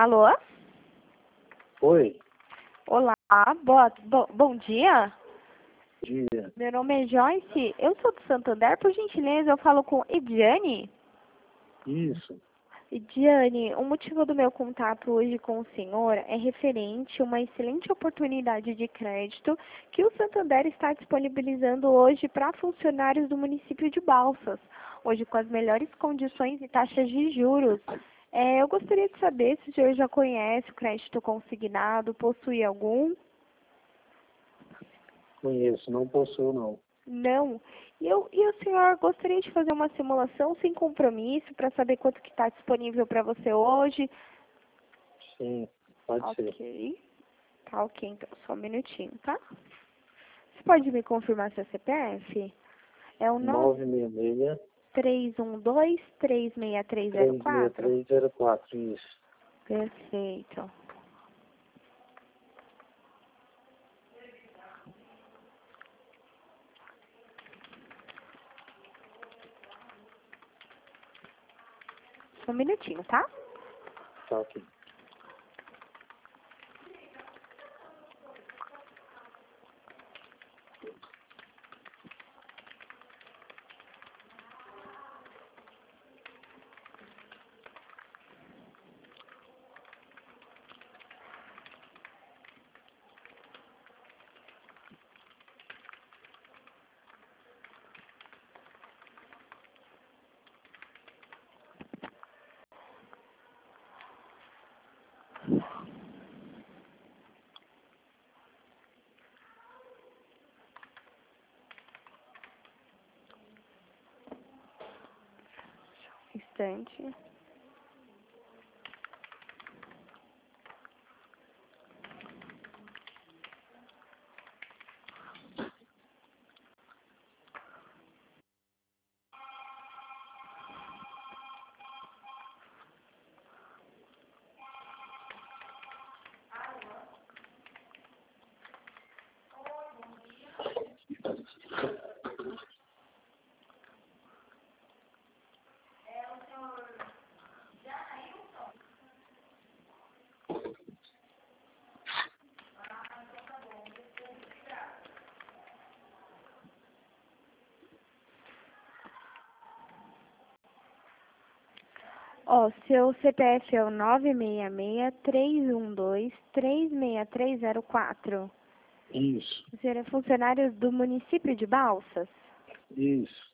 Alô? Oi, Olá, bom dia. dia. Meu nome é Joyce, eu sou do Santander, por gentileza, eu falo com Ediane. Isso. Ediane, o motivo do meu contato hoje com o senhor é referente a uma excelente oportunidade de crédito que o Santander está disponibilizando hoje para funcionários do município de Balsas, hoje com as melhores condições e taxas de juros. Eu gostaria de saber se o senhor já conhece o crédito consignado, possui algum? Conheço, não possuo não. Não. E o senhor gostaria de fazer uma simulação sem compromisso para saber quanto que está disponível para você hoje? Sim, pode ser. Ok. Tá ok, então. Só um minutinho, tá? Você pode me confirmar seu CPF? É o 966 312-36304? 36304, isso. Perfeito. Só um minutinho, tá? Tá ok. Instante. Ó, seu CPF é o 966-312-36304. Isso, O senhor é funcionário do município de Balsas? isso.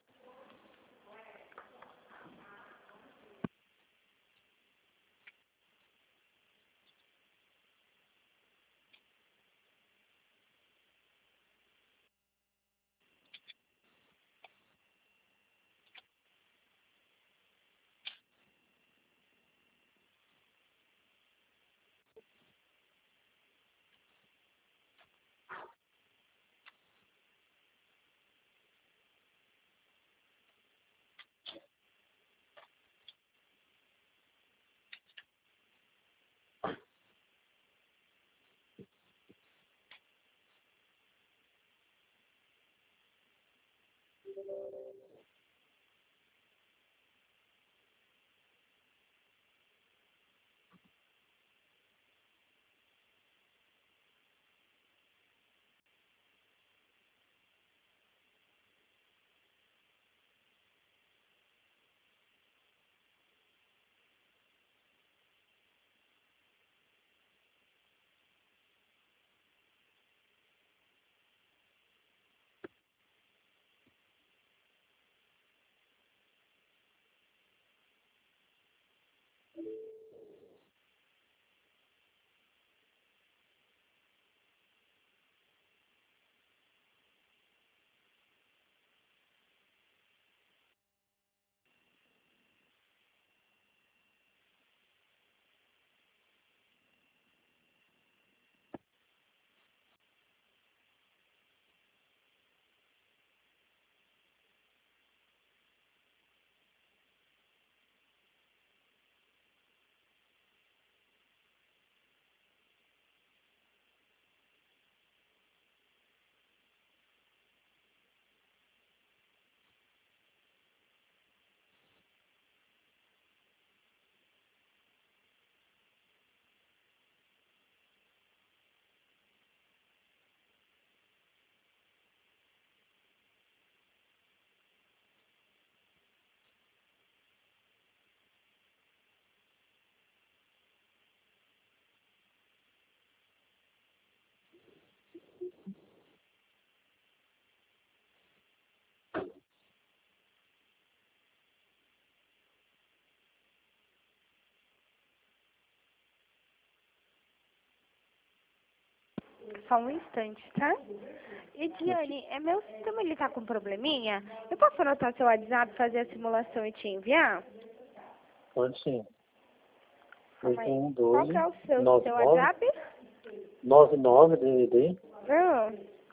Só um instante, tá? E Diane, meu sistema ele tá com probleminha? Eu posso anotar seu WhatsApp, fazer a simulação e te enviar? Pode sim. Calma aí. 8112 Qual que é o seu 99 WhatsApp? 99 DDD Ah,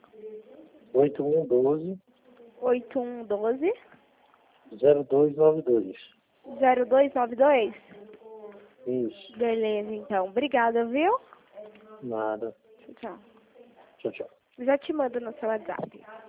8112 8112 0292. 0292? Isso. Beleza, então. Obrigada, viu? Nada. Tchau. Tchau, tchau. Já te mando no seu WhatsApp.